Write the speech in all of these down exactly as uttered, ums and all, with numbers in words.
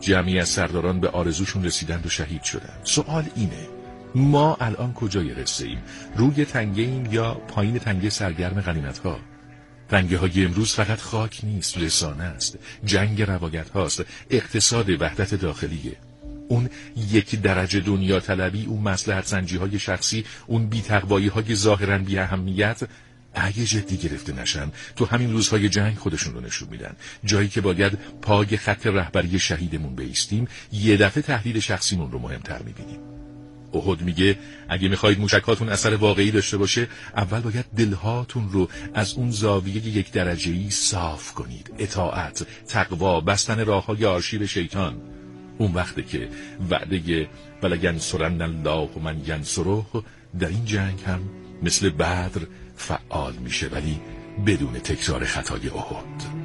جمعی از سرداران به آرزوشون رسیدند و شهید شدند. سوال اینه، ما الان کجای قصه ایم؟ روی تنگه ایم یا پایین تنگه سرگرم غنیمت‌ها؟ تنگه های امروز فقط خاک نیست، رسانه است، جنگ روایت هاست، اقتصاد وحدت داخلیه. اون یک درجه دنیا طلبی، اون مصلحت سنجی های شخصی، اون بی تقوایی های ظاهراً بی اهمیت اگه جدی گرفته نشن تو همین روزهای جنگ خودشون رو نشون میدن. جایی که باید پای خط رهبری شهیدمون بایستیم، یه دفعه تحلیل شخصیمون رو مهمتر میبینیم. احد میگه اگه میخواید موشکاتون اثر واقعی داشته باشه، اول باید دلهاتون رو از اون زاویه یک درجه‌ای صاف کنید. اطاعت، تقوا، بستن راههای آرشیو شیطان. اون وقته که وعده ولینصرن الله من ینصره در این جنگ هم مثل بدر فعال میشه، ولی بدون تکرار خطای احد.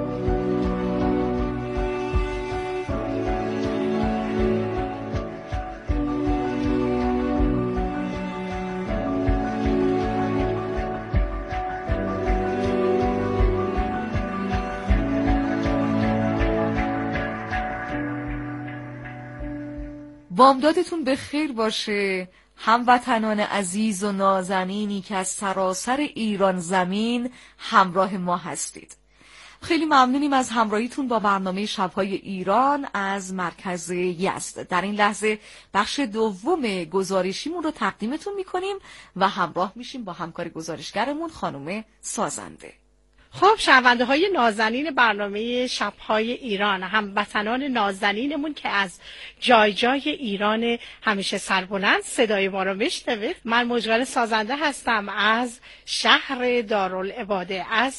بامدادتون به خیر باشه هموطنان عزیز و نازنینی که از سراسر ایران زمین همراه ما هستید. خیلی ممنونیم از همراهیتون با برنامه شب‌های ایران از مرکز یزد. در این لحظه بخش دوم گزارشیمون رو تقدیمتون میکنیم و همراه میشیم با همکار گزارشگرمون خانم سازنده. خب شنونده های نازنین برنامه شب‌های ایران، هموطنان نازنینمون که از جای جای ایران همیشه سربلند صدای ما رو میشنوید، من مژگان سازنده هستم از شهر دارالعباده، از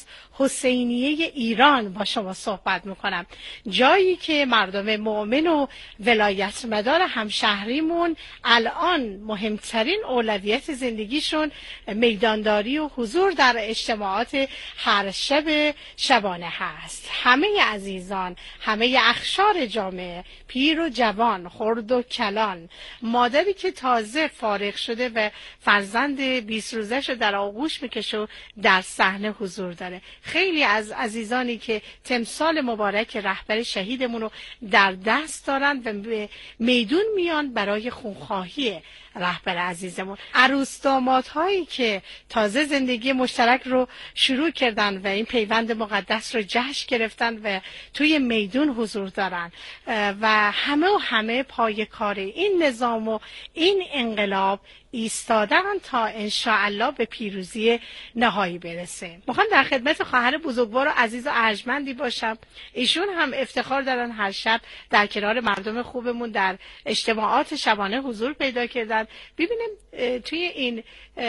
حسینیه ایران با شما صحبت میکنم. جایی که مردم مؤمن و ولایت مدار همشهریمون الان مهمترین اولویت زندگیشون میدانداری و حضور در اجتماعات هر شب شبانه هست. همه عزیزان، همه اخشار جامعه، پیر و جوان، خرد و کلان، مادری که تازه فارغ شده و فرزند بیست روزش رو در آغوش میکشه و در صحنه حضور داره. خیلی از عزیزانی که تمثال مبارک رهبر شهیدمون رو در دست دارن و به میدون میان برای خونخواهی رهبر عزیزمون. عروس دامادهایی که تازه زندگی مشترک رو شروع کردن و این پیوند مقدس رو جشن گرفتن و توی میدون حضور دارن و همه و همه پای کار این نظام و این انقلاب ایستادن تا انشاءالله به پیروزی نهایی برسه. میخوام در خدمت خواهر بزرگوار و عزیز و ارجمندی باشم. ایشون هم افتخار دارن هر شب در کنار مردم خوبمون در اجتماعات شبانه حضور پیدا کردن. ببینیم توی این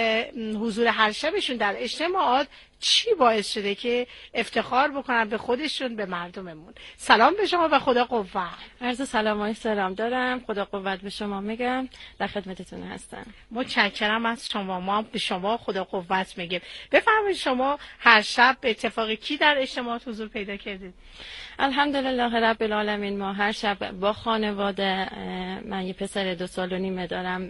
حضور هر شبشون در اجتماعات چی باعث شده که افتخار بکنن به خودشون، به مردممون. سلام به شما و خدا قوت. عرض سلام و احترام دارم. خدا قوت به شما میگم. در خدمتتون هستم. متشکرم از شما. ما به شما خدا قوت میگیم. بفرمایید شما هر شب به اتفاق کی در اجتماعات حضور پیدا کردید؟ الحمدلله رب العالمین ما هر شب با خانواده، من یه پسر دو سال و نیمه دارم،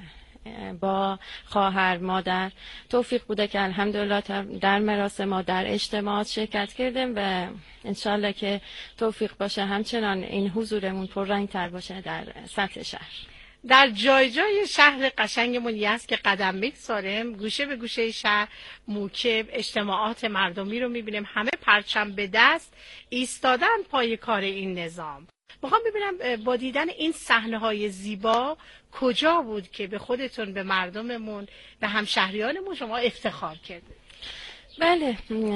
با خواهر مادر توفیق بوده که الحمدلله در مراسم ما در اجتماعات شرکت کردیم و انشالله که توفیق باشه همچنان این حضورمون پررنگ‌تر باشه در سطح شهر. در جای جای شهر قشنگمون یزد که قدم می‌گذاریم، گوشه به گوشه شهر موکب اجتماعات مردمی رو می‌بینیم، همه پرچم به دست ایستادن پای کار این نظام. میخوام ببینم با دیدن این صحنه‌های زیبا کجا بود که به خودتون، به مردممون، به همشهریانمون شما افتخار کردید؟ بله،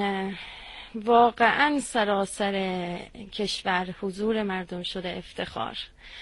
واقعا سراسر کشور حضور مردم شده افتخار.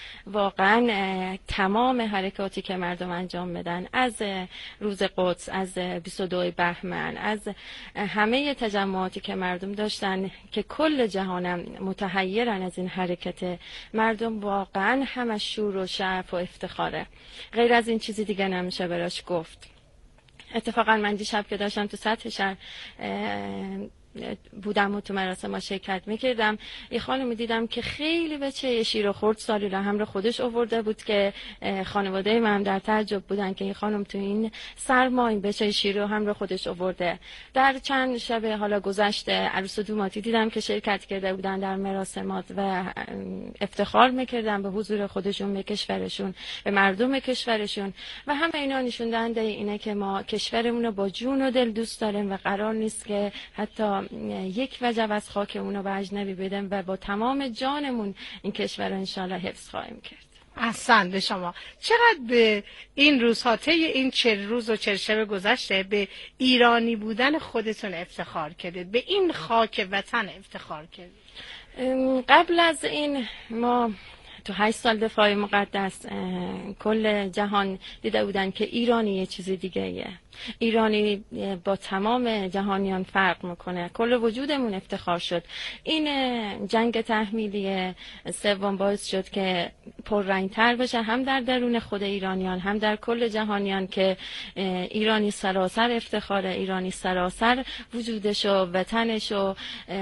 واقعا تمام حرکاتی که مردم انجام بدن، از روز قدس، از بیست و دوم بهمن، از همه تجمعاتی که مردم داشتن که کل جهانم متحیرن از این حرکت مردم، واقعا همش شور و شرف و افتخاره. غیر از این چیزی دیگه نمیشه براش گفت. اتفاقا من دیشب که داشتم تو سطح شهر بودم و تو مراسم ما شرکت میکردم، یه خانم دیدم که خیلی بچه شیر و خورد سالی رو همراه خودش آورده بود که خانواده من در تعجب بودن که این خانم تو این سرما این بچه شیر رو همراه خودش آورده. در چند شب حالا گذشته عروس و دوماتی دیدم که شرکت کرده بودن در مراسمات و افتخار میکردن به حضور خودشون، به کشورشون، به مردم کشورشون و همه اینا نشون دهنده اینه که ما کشورمون رو با جون و دل دوست داریم و قرار نیست که حتی یک وجب از خاکمون رو به اجنبی بدیم و با تمام جانمون این کشور رو انشالله حفظ خواهیم کرد. احسن به شما. چقدر به این روزها طی این چهل روز و چهل شب گذشته به ایرانی بودن خودتون افتخار کردید، به این خاک وطن افتخار کردید؟ قبل از این ما تو هشت سال دفاع مقدس کل جهان دیده بودن که ایرانی یه چیز دیگه ایه. ایرانی با تمام جهانیان فرق میکنه. کل وجودمون افتخار شد. این جنگ تحمیلی سوم باعث شد که پررنگتر بشه، هم در درون خود ایرانیان هم در کل جهانیان، که ایرانی سراسر افتخاره، ایرانی سراسر وجودش و وطنش و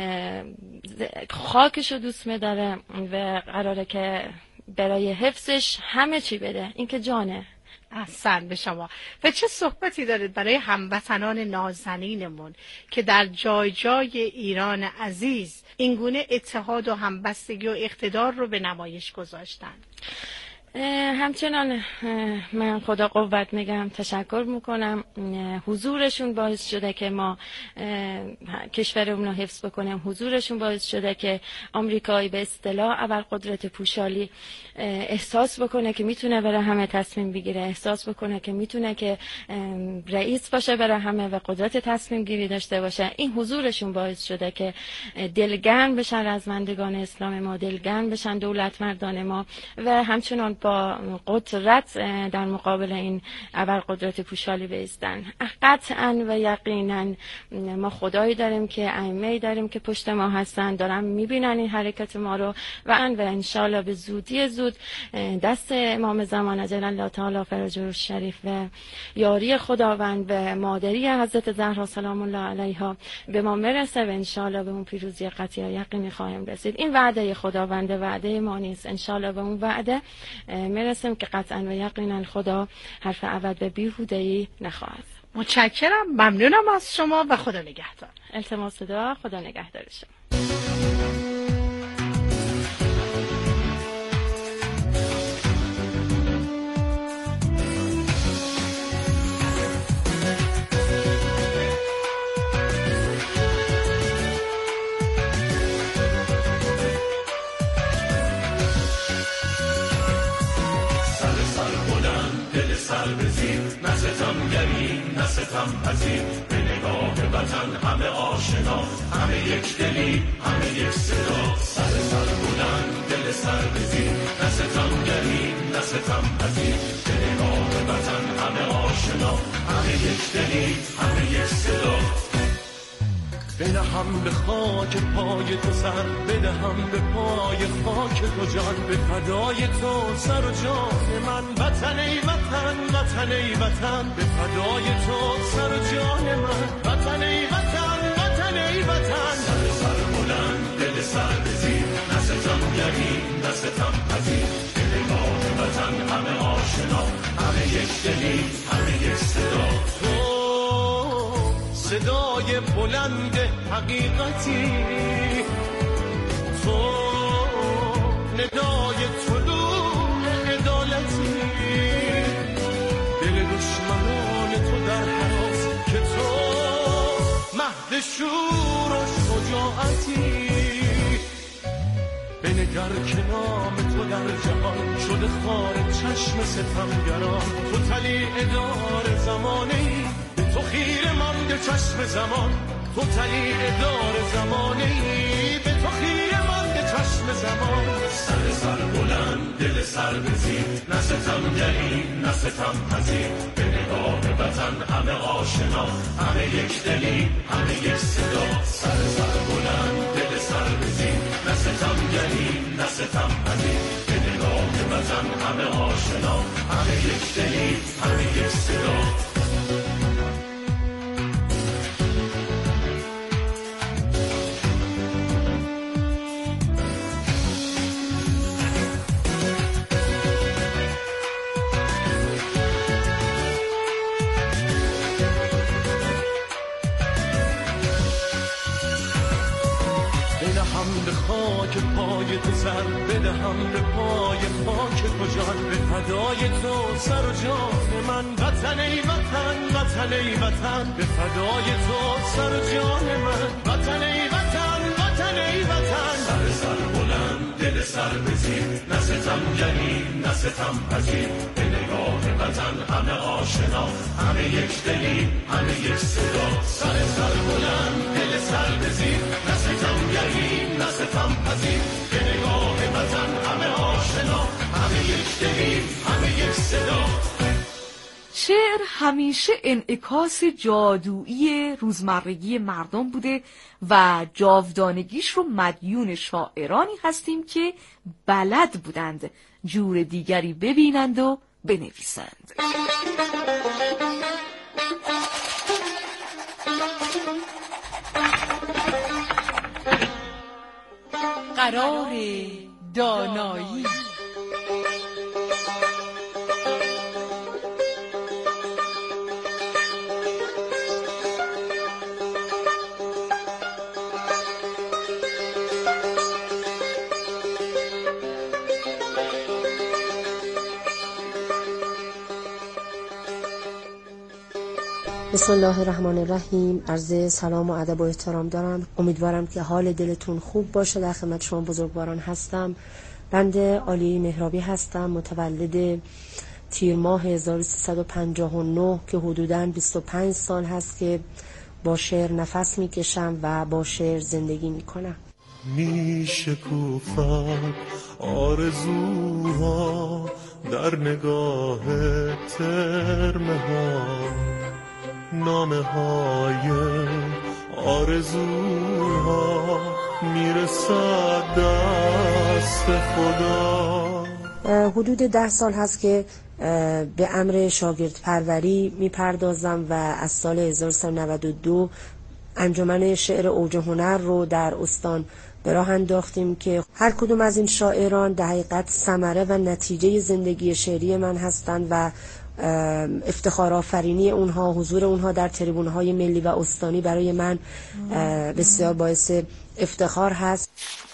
خاکش رو دوست می‌داره و قراره که برای حفظش همه چی بده، این که جانه. احسن به شما. و چه صحبتی دارید برای هموطنان نازنینمون که در جای جای ایران عزیز اینگونه اتحاد و همبستگی و اقتدار رو به نمایش گذاشتن؟ همچنان من خدا قوت میگم، تشکر میکنم. حضورشون باعث شده که ما کشورمون رو حفظ بکنیم. حضورشون باعث شده که آمریکایی به اصطلاح ابرقدرت پوشالی احساس بکنه که میتونه برای همه تصمیم بگیره، احساس بکنه که میتونه که رئیس باشه برای همه و قدرت تصمیم گیری داشته باشه. این حضورشون باعث شده که دلگرم بشن رزمندگان اسلام ما، دلگرم بشن دولت مردان ما و همچنان با قدرت در مقابل این ابرقدرت پوشالی بایستن. قطعا و یقینا ما خدایی داریم که ائمه‌ای داریم که پشت ما هستن، دارن میبینن این حرکت ما رو و ان و انشالله به زودی زود دست امام زمان عجل الله تعالی فرجه الشریف و یاری خداوند و مادری حضرت زهرا سلام الله علیها به ما برسه و انشالله به اون پیروزی قطعی یقینی خواهیم رسید. این وعده خداوند، وعده ما نیست. انشالله به اون وعده میرسیم که قطعا و یقینا خدا حرف ابد به بیهوده‌ای نخواهد. متشکرم، ممنونم از شما و خدا نگهدار. التماس دعا، خدا نگهدار شما. ستم پذیر به نگاه وطن همه آشنا، همه یک دلی، همه یک صدا. سر سر بلند، دل سر بزیر، نه ستم گری، نه ستم پذیر به نگاه وطن همه آشنا، همه یک دلی، همه یک صدا. بدهم به خاک پای تو سر، بدهم به پای خاک تو جان، به فدای تو سر و جان من. وطن ای وطن، وطن ای وطن، به فدای تو سر و جان من. وطن ای وطن، وطن ای وطن، سر سر بلند، دل سر بزیر، نه ستم گری، نه ستم پذیر به نگاه وطن همه آشنا، همه یک دلی، همه یک صدا. تو صدای بلند حقیقتی، تو ندای طلوع عدالتی، دل دشمنان تو در حراس که تو مهد شور و شجاعتی. بنگر که نام تو در جهان شده خار چشم ستمگران. تو طلیع دار زمانه‌ای، تو خیره مانده چشم زمان. تو طلیع دار زمانه‌ای، به تو خیره مانده چشم زمان. سر سر بلند، دل سر بزیر، نه ستم گری، نه ستم پذیر به نگاه وطن همه آشنا، همه یک دلی، همه یک صدا. سر سر بلند، دل سر بزیر، نه ستم گری، نه ستم پذیر به نگاه وطن همه آشنا، همه یک دلی، همه یک صدا. جان به پای خاک کجان، به فدای تو سر و جان من. وطن ای وطن، وطن ای وطن، به فدای تو سر و جان من. وطن ای وطن، وطن ای وطن، سر سر بلند دل سر بزیر، نه ستم گری نه ستم پذیر، به نگاه وطن همه آشنا، همه یک دلی همه یک صدا. سر سر بلند دل سر بزیر، نه ستم گری نه ستم پذیر، به نگاه وطن همه آشنا، همه یک دلی همه یک صدا. شعر همیشه انعکاس جادویی روزمرگی مردم بوده و جاودانگیش رو مدیون شاعرانی هستیم که بلد بودند جور دیگری ببینند و بنویسند. قرار دانایی. بسم الله الرحمن الرحیم. عرض سلام و ادب و احترام دارم. امیدوارم که حال دلتون خوب باشه. در خدمت شما بزرگواران هستم. بنده عالی مهرابی هستم، متولد تیر ماه هزار و سیصد و پنجاه و نه که حدوداً بیست و پنج سال هست که با شعر نفس میکشم و با شعر زندگی میکنم. میشکوفم آرزوها در نگاه ترمه ها، نامه های آرزوها میرسد دست خدا. حدود ده سال هست که به امر شاگرد پروری میپردازم و از سال هزار و سیصد و نود و دو انجمن شعر اوج هنر رو در استان به راه انداختیم که هر کدوم از این شاعران در حقیقت ثمره و نتیجه زندگی شعری من هستند و افتخار آفرینی اونها، حضور اونها در تریبون‌های ملی و استانی برای من بسیار باعث افتخار هست.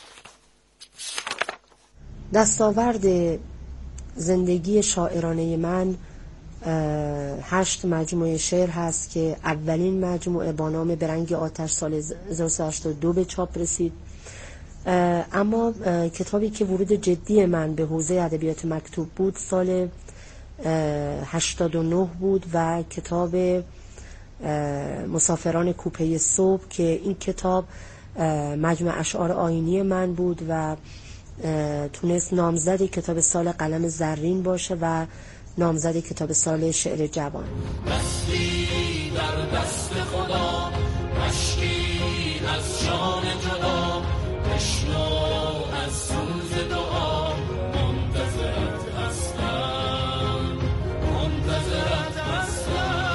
دستاورد زندگی شاعرانه من هشت مجموعه شعر هست که اولین مجموعه با نام به رنگ آتش سال هزار و سیصد و هشتاد و دو به چاپ رسید. اما کتابی که ورود جدی من به حوزه ادبیات مکتوب بود سال هشتاد و نه بود و کتاب مسافران کوپه صبح که این کتاب مجموع اشعار آیینی من بود و تونست نامزد کتاب سال قلم زرین باشه و نامزد کتاب سال شعر جوان. دستی در دست خدا، مشکی از جان جدا، بشنو از سوز دعا، منتظرت هستم، منتظرت هستم.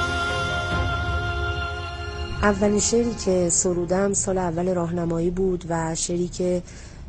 اولین شعری که سرودم سال اول راهنمایی بود و شعری که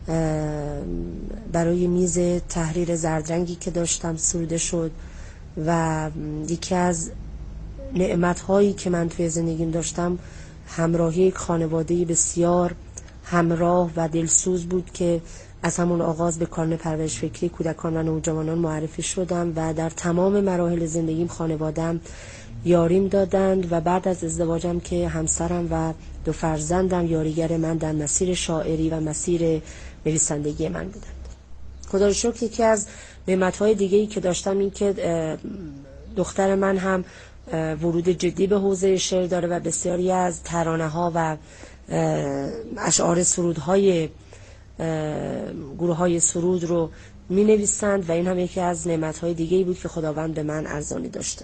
برای میز تحریر زردرنگی که داشتم سروده شد و یکی از نعمت‌هایی که من توی زندگیم داشتم همراهی یک خانواده بسیار همراه و دلسوز بود که از همون آغاز به کارن پرورش فکری کودکان و نوجوانان معرفی شدم و در تمام مراحل زندگیم خانواده‌ام یاریم دادند و بعد از ازدواجم که همسرم و دو فرزندم یاریگر من در مسیر شاعری و مسیر نویسندگی من بودند. خدا رو شکر یکی از نعمت‌های دیگه‌ای که داشتم این که دختر من هم ورود جدی به حوزه شعر داره و بسیاری از ترانه‌ها و اشعار سرودهای گروه‌های سرود رو می‌نویسند و این هم یکی از نعمت‌های دیگه‌ای بود که خداوند به من ارزانی داشته.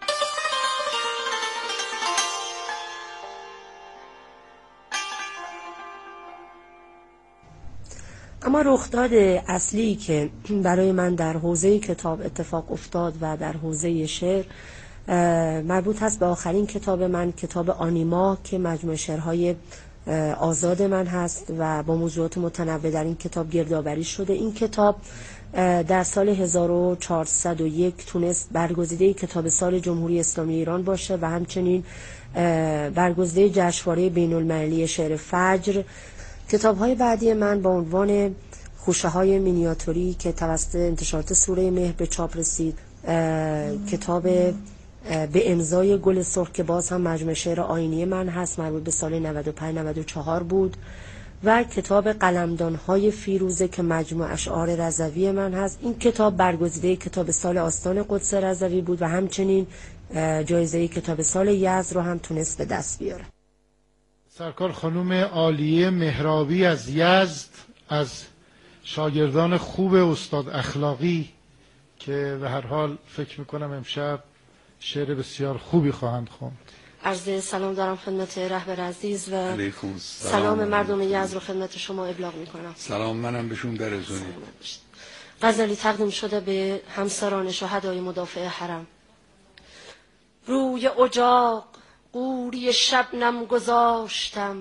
اما رخداد اصلی که برای من در حوزه کتاب اتفاق افتاد و در حوزه شعر مربوط هست به آخرین کتاب من، کتاب آنیما که مجموعه شعرهای آزاد من هست و با موضوعات متنوع در این کتاب گردآوری شده. این کتاب در سال هزار و چهارصد و یک تونست برگزیده کتاب سال جمهوری اسلامی ایران باشه و همچنین برگزیده جشنواره بین المللی شعر فجر. کتاب‌های بعدی من با عنوان خوشه های مینیاتوری که توسط انتشارات سوره مهر به چاپ رسید، کتاب به امضای گل سرخ که باز هم مجموعه شعر آیینی من هست، مربوط به سال نود و پنج نود و چهار بود، و کتاب قلمدان‌های فیروزه که مجموع اشعار رضوی من هست. این کتاب برگزیده کتاب سال آستان قدس رضوی بود و همچنین جایزه کتاب سال یزد رو هم تونست به دست بیاره. سرکار خانم عالیه مهرابی از یزد، از شاگردان خوب استاد اخلاقی که به هر حال فکر میکنم امشب شعر بسیار خوبی خواهند خوند. عرض سلام دارم خدمت رهبر عزیز و سلام مردم یزد رو خدمت شما ابلاغ میکنم. سلام منم بهشون برسونید. غزلی تقدیم شده به همسران شهدای مدافع حرم. روی اجاق قوری شبنم گذاشتم،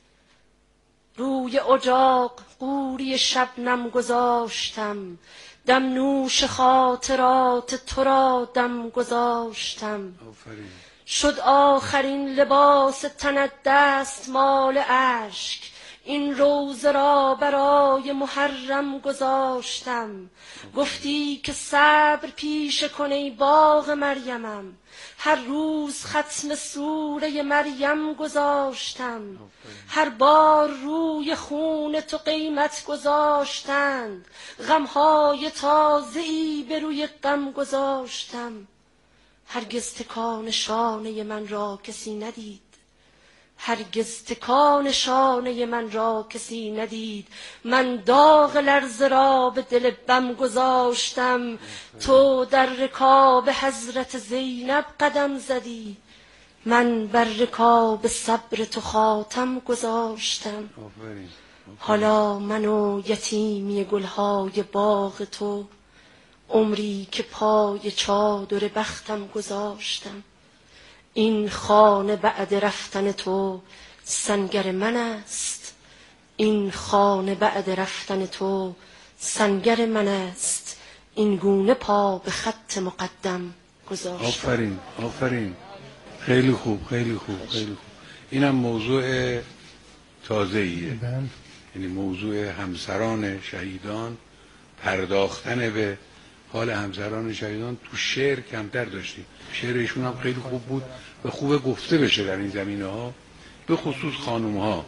روی اجاق قوری شبنم گذاشتم، دم نوش خاطرات تو را دم گذاشتم. آفرین. شد آخرین لباس تنت دست مال اشک، این روزه را برای محرم گذاشتم. گفتی که صبر پیشه کن ای باغ مریمم، هر روز ختم سوره مریم گذاشتم. هر بار روی خون تو قیمت گذاشتند، غمهای تازه‌ای به روی غم گذاشتم. هرگز تکان شانه من را کسی ندید، هرگز تکان شانه من را کسی ندید. من داغ لرزه را به دل بم گذاشتم، تو در رکاب حضرت زینب قدم زدی، من بر رکاب صبر تو خاتم گذاشتم. حالا من و یتیمی گلهای باغ تو، عمری که پای چادر بختم گذاشتم. این خانه بعد رفتن تو سنگر من است، این خانه بعد رفتن تو سنگر من است، این گونه پا به خط مقدم گذاشتم. آفرین آفرین، خیلی خوب خیلی خوب خیلی خوب. اینم موضوع تازه‌ایه، یعنی موضوع همسران شهیدان، پرداختن به حال همسران شهیدان. تو شعر کمتر داشتیم، شعر ایشون هم خیلی خوب بود و خوبه گفته بشه در این زمینه ها، به خصوص خانوم ها.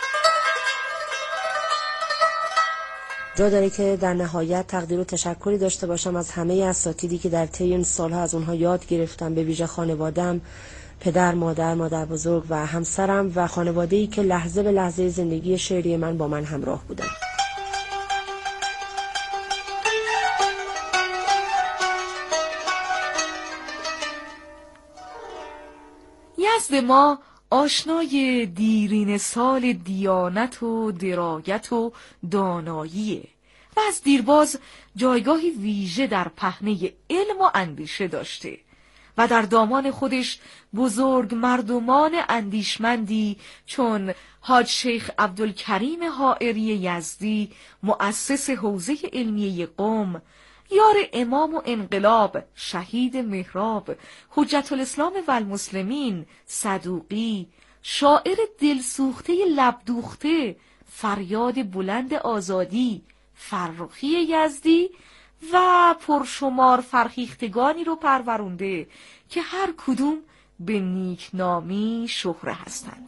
جا داره که در نهایت تقدیر و تشکری داشته باشم از همه اساتیدی که در طی این سالها از اونها یاد گرفتم، به ویژه خانواده‌ام، پدر، مادر، مادر بزرگ و همسرم و خانواده‌ای که لحظه به لحظه زندگی شعری من با من همراه بودن. یزد ما آشنای دیرین سال دیانت و درایت و داناییه و از دیرباز جایگاهی ویژه در پهنه علم و اندیشه داشته و در دامان خودش بزرگ مردمان اندیشمندی چون حاج شیخ عبدالکریم حائری یزدی، مؤسس حوزه علمیه قم، یار امام و انقلاب شهید مهراب، حجت الاسلام و المسلمین صدوقی، شاعر دلسوخته لبدوخته فریاد بلند آزادی فرخی یزدی و پرشمار فرهیختگانی رو پرورونده که هر کدوم به نیکنامی شهره هستند.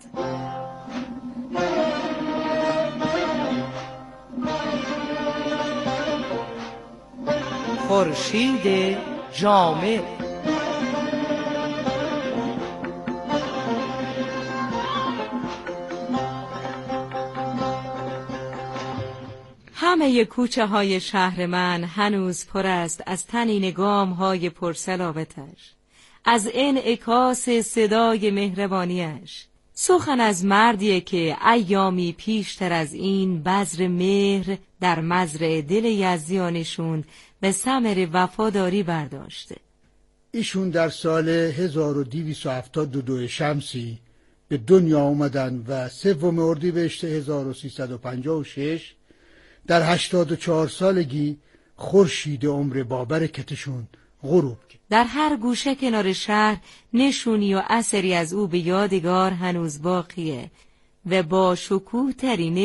خورشید جامع. همه کوچه های شهر من هنوز پر است از طنین گام های پرسلاوتش، از انعکاس صدای مهربانیش. سخن از مردیه که ایامی پیشتر از این بذر مهر در مزرعه دل یزدیانشون به ثمر وفاداری برداشته. ایشون در سال هزار و دویست و هفتاد و دو شمسی به دنیا آمدن و سوم اردیبهشت هزار و سیصد و پنجاه و شش در هشتاد و چهار سالگی خورشید عمر بابرکتشون غروب کرد. در هر گوشه کنار شهر نشونی و اثری از او به یادگار هنوز باقیه و با شکوه ترینش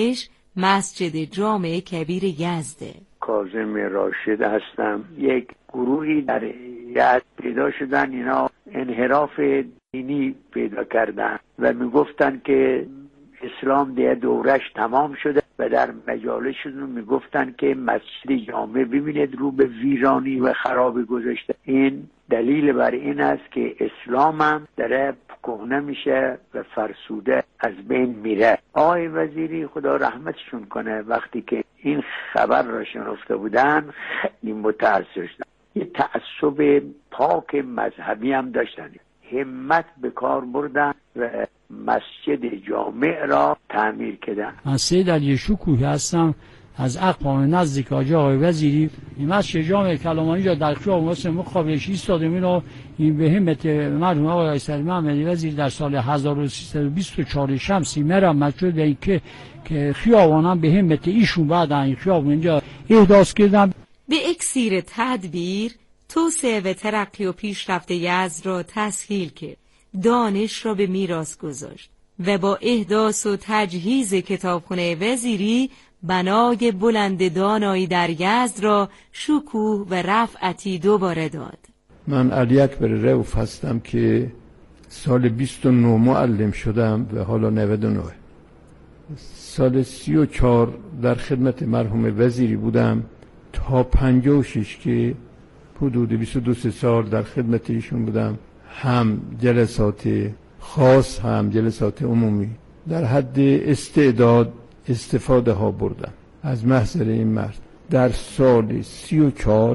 مسجد جامع کبیر یزده. کاظم راشد هستم. یک گروهی در یزد پیدا شدن، اینا انحراف دینی پیدا کردن و میگفتن که اسلام دیگه دورش تمام شده و در مجالسشون میگفتن که مسجد جامع ببینید رو به ویرانی و خرابی گذاشته. این دلیل بر این است که اسلام هم داره کهنه میشه و فرسوده از بین میره. آقای وزیری خدا رحمتشون کنه وقتی که این خبر را شنفته بودن خیلی متأثر شدن. یه تعصب پاک مذهبی هم داشتن، همت به کار بردن و مسجد جامع را تعمیر کردن. من سید علی شکوهی هستم از اقوام نزدیک آجای آقای وزیری. این مسجد جامع کلامانی را در خیابان واسه مقابلش ایستادیم. اینو این به همت مرحوم آقای سید محمد وزیری در سال هزار و سیصد و بیست و چهار شمسی مرمت شد و که که خیابانم به همت ایشون بعد این خیابان اینجا احداث کردن. به اکسیر تدبیر توسعه و ترقی و پیشرفت یزد را تسهیل کرد، دانش را به میراث گذاشت و با احداث و تجهیز کتابخانه وزیری بنای بلند دانایی در یزد را شکوه و رفعتی دوباره داد. من علی اکبر رؤوف هستم که سال بیست و نه معلم شدم و حالا نود و نه. سال سی و چهار در خدمت مرحوم وزیری بودم تا پنجاه و شش که حدود بیست و دو سال در خدمت ایشون بودم. هم جلسات خاص هم جلسات عمومی در حد استعداد استفاده ها بردم از محضر این مرد. در سال سی و چهار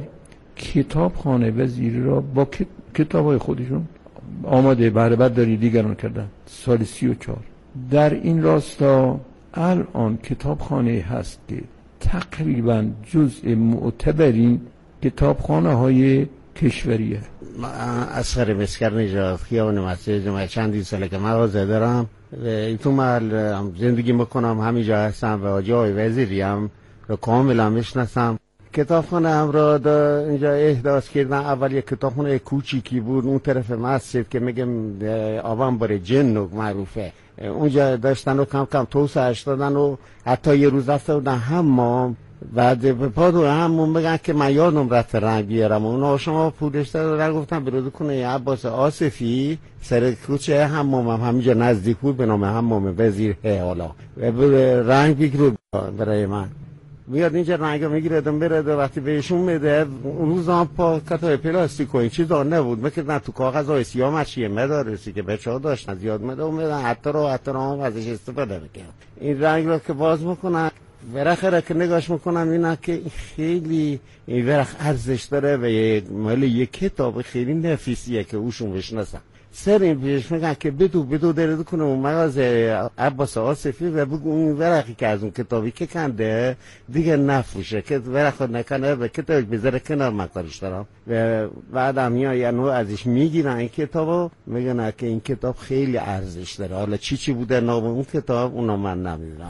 کتابخانه وزیری را با کتاب های خودشون آماده بهره برداری دیگران کردن. سال سی و چهار در این راستا الان کتابخانه هست که تقریبا جزء معتبرین کتابخانه های کشوریه. من اصغر مسکر نژاد، خیابان مسجد جمعه چندین ساله که مغازه دارم و تو محل زندگی میکنم، همینجا هستم و آجای وزیری هم رو کاملا میشناسم. کتابخانه هم را اینجا احداث کردن. اول یک کتابخانه کوچیکی بود اون طرف مسجد که میگم آبان بر جنوب معروفه، اونجا داشتن و کم کم توسعه‌اش دادن و حتی یه روز رفته بودن حمام، بعد به پادو همون بگن که من یادم رفت رنگ بیارم، اونا شما پولش دادن گفتن برو کنه عباس آصفی سر کوچه حمام هم همینجا نزدیک بود به نام حمام وزیر حالا و رنگ بگیرو برای من بیاد اینجا رنگ میگیره دم بره و وقتی بهشون میده اون روز هم پا کتای پلاستیک و این چیزا نبود، میکردن تو کاغذهای سیاه مچیه مدارسی که بچه‌ها داشتن زیاد مدار میدن حتی رو حتی رو هم ازش استفاده میکنن. این رنگ رو که باز میکنن ورقه که نگاش میکنم اینا که خیلی این ورق ارزش داره و یک مال یک کتاب خیلی نفیسیه که اوشون بشناسن. سر این پیش میگن که بدو بدو درد کنه اون مغازه عباس آصفی و بگو اون ورقی که از اون کتابی که کنده دیگه نفروشه که ورق نکنه و کتاب بذاره کنار مقدارش دارم و بعد هم میان ازش میگیرن این کتابو میگن که این کتاب خیلی ارزش داره. حالا چی چی بوده نام اون کتاب اونا من نمیدونم.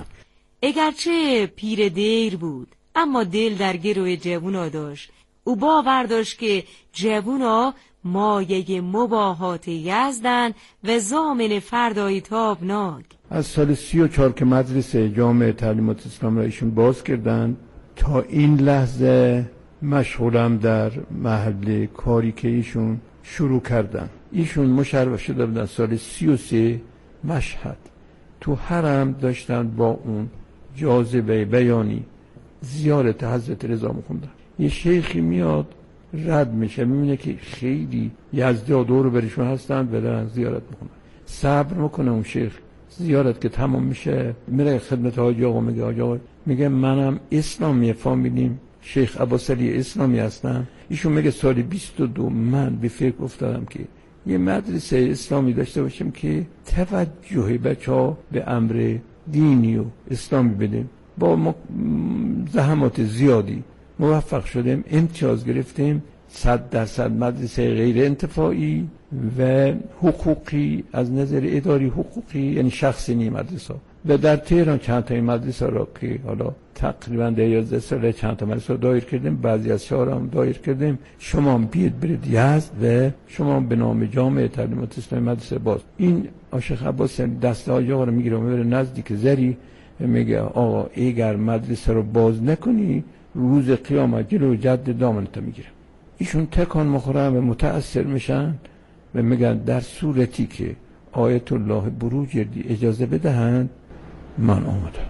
اگرچه پیر دیر بود اما دل در گروه جوونا داشت. او باور داشت که جوونا مایه مباهات یزدن و ضامن فردای تابناک. از سال سی و چهار که مدرسه جامع تعلیمات اسلام را ایشون باز کردن تا این لحظه مشغولم در محل کاری که ایشون شروع کردن. ایشون مشرف شده بودن سال سی و سه مشهد تو حرم داشتن با اون جاذبه بیانی زیارت حضرت رضا می‌خوندن. یه شیخی میاد رد میشه میبینه که خیلی یزدی ها دور برشون هستن و دارن زیارت میکنن. صبر میکنه اون شیخ. زیارت که تمام میشه میره خدمت حاجی آقا میگه حاجی آقا میگه منم اسلامی فامیلیم شیخ عباس علی اسلامی هستم. ایشون میگه سال بیست و دو من به فکر افتادم که یه مدرسه اسلامی داشته باشیم که توجه بچه ها به امر دینی و اسلامی بدیم. با زحمات زیادی موفق شدیم، امتیاز گرفتیم. صد درصد مدرسه غیر انتفاعی و حقوقی از نظر اداری حقوقی یعنی شخصی نی مدرسه و در تهران چند تا مدرسه را که حالا تقریبا در یازده سال چند تا مدرسه دایر کردیم، بعضی از شهرها هم دایر کردیم. شما بیاید برید یزد و شما به نام جامع تعلیمات اسلامی مدرسه باز. این عاشق عباس دسته های آقا رو میگیره و میبره نزدیک زری میگه آقا اگر مدرسه رو باز نکنی روز قیامت جلو جد دامنت میگیرم. ایشون تکان مخورن و متأثر میشن و میگن در صورتی که آیت الله بروجردی اجازه بدهند من آمدم.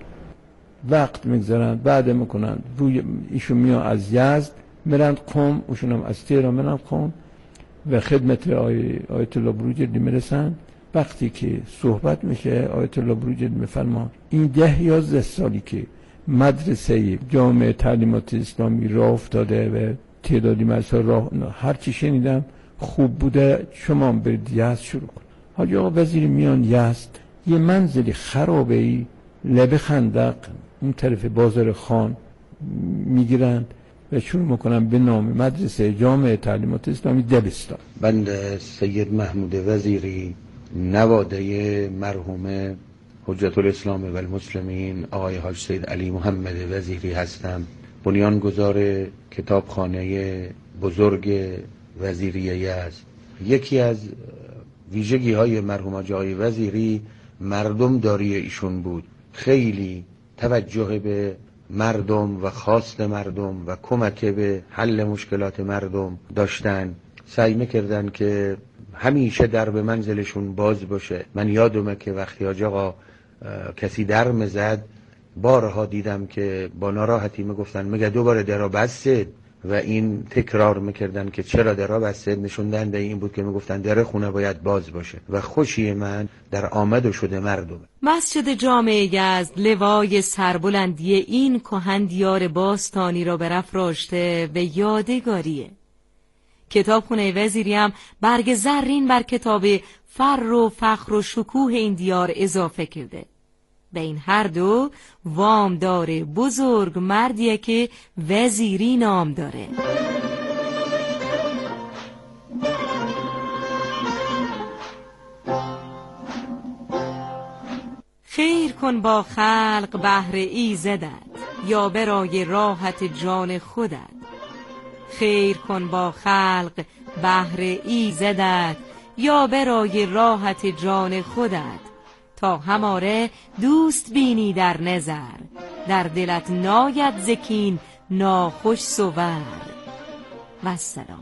وقت میگذارن، بعد میکنن روی ایشون میان از یزد میرن قم، ایشون هم از تهران میرن قم و خدمت آی آیت الله بروجردی میرسن. وقتی که صحبت میشه آیت الله بروجردی میفرمان این ده یازده سالی که مدرسه جامعه تعلیمات اسلامی راه افتاده و تعدادی مدرسه راه هر چی شنیدم خوب بوده، شما برید یزد شروع کن. حاجی آقا وزیر میان یزد، یه منزلی خرابه ای لب خندق اون طرف بازار خان میگیرند و شروع میکنن به نام مدرسه جامعه تعلیمات اسلامی دبستان. بنده سید محمود وزیری نواده مرحوم حجت الاسلام و المسلمین آقای حاج سید علی محمد وزیری هستم، بنیانگذار کتابخانه بزرگ وزیریه یزد. یکی از ویژگی های مرحوم آقای وزیری مردم داری ایشون بود، خیلی توجه به مردم و خواست مردم و کمک به حل مشکلات مردم داشتن. سعی میکردن که همیشه در به منزلشون باز باشه. من یادمه که وقتی حاج آقا کسی در مزد بارها دیدم که با ناراحتی میگفتن میگه دوباره درا بسته و این تکرار میکردن که چرا درا بسته، نشون دهنده این بود که میگفتن در خونه باید باز باشه و خوشی من در آمد و شده مردم. مسجد جامع یزد لوای سربلندی این کهن دیار باستانی را برافراشته و یادگاریه. کتابخانه وزیری هم برگ زرین بر کتاب فر و فخر و شکوه این دیار اضافه کرده. به این هر دو وام داره بزرگ مردیه که وزیری نام داره. خیر کن با خلق بهر ایزدت یا برای راحت جان خودت. خیر کن با خلق بهر ایزدت یا برای راحت جان خودت، تا هماره دوست بینی در نظر، در دلت ناید زکین ناخوش سوور. و السلام.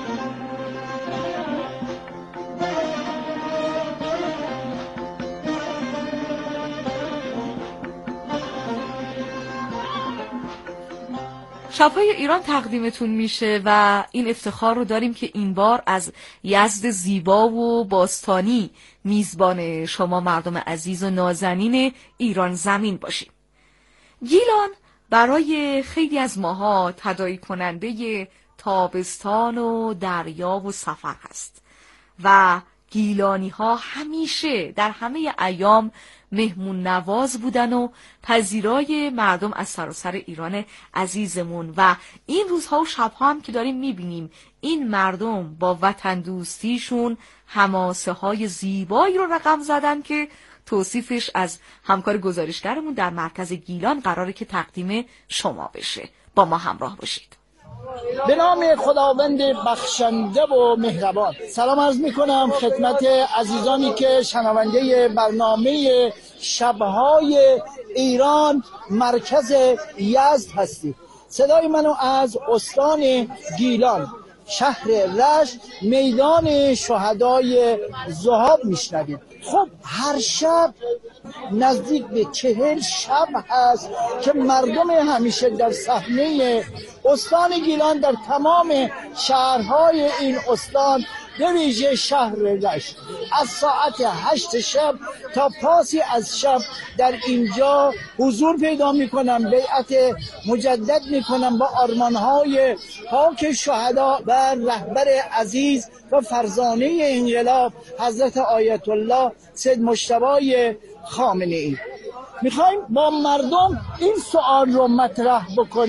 شب‌های ایران تقدیمتون میشه و این افتخار رو داریم که این بار از یزد زیبا و باستانی میزبان شما مردم عزیز و نازنین ایران زمین باشیم. گیلان برای خیلی از ماها تداعی کننده تابستان و دریا و سفر هست و گیلانی ها همیشه در همه ایام مهمون نواز بودن و پذیرای مردم از سراسر ایران عزیزمون و این روزها و شبها هم که داریم میبینیم این مردم با وطن دوستیشون حماسه های زیبایی رو رقم زدن که توصیفش از همکار گزارشگرمون در مرکز گیلان قراره که تقدیم شما بشه. با ما همراه باشید. به نام خداوند بخشنده و مهربان سلام عرض میکنم خدمت عزیزانی که شنونده برنامه شبهای ایران مرکز یزد هستید. صدای منو از استان گیلان شهر رشت میدان شهدای ذهاب میشنوید. خب هر شب نزدیک به چهل شب هست که مردم همیشه در صحنه استان گیلان در تمام شهرهای این استان به ویژه شهر رشت از ساعت هشت شب تا پاسی از شب در اینجا حضور پیدا میکنم، بیعت مجدد میکنم با آرمانهای پاک شهدا و رهبر عزیز و فرزانه انقلاب حضرت آیت الله سید مجتبی خامنه‌ای. میخوایم با مردم این سوال رو مطرح بکنیم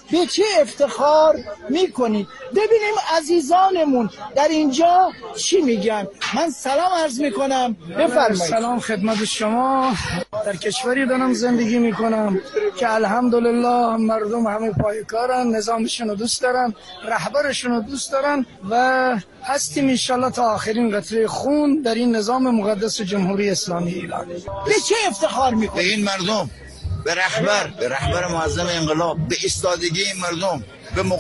به چه افتخار میکنید. ببینیم عزیزانمون در اینجا چی میگن. من سلام عرض میکنم، بفرمایید. سلام خدمت شما. در کشوری دارم زندگی میکنم که الحمدلله مردم همه پایکارن، نظامشون رو دوست دارن، رهبرشون رو دوست دارن و هستیم انشالله تا آخرین قطره خون در این نظام مقدس جمهوری اسلامی ایران. به چه افتخار میکنید؟ به این مردم، به رهبر، به رهبر معظم انقلاب، به ایستادگی این مردم، به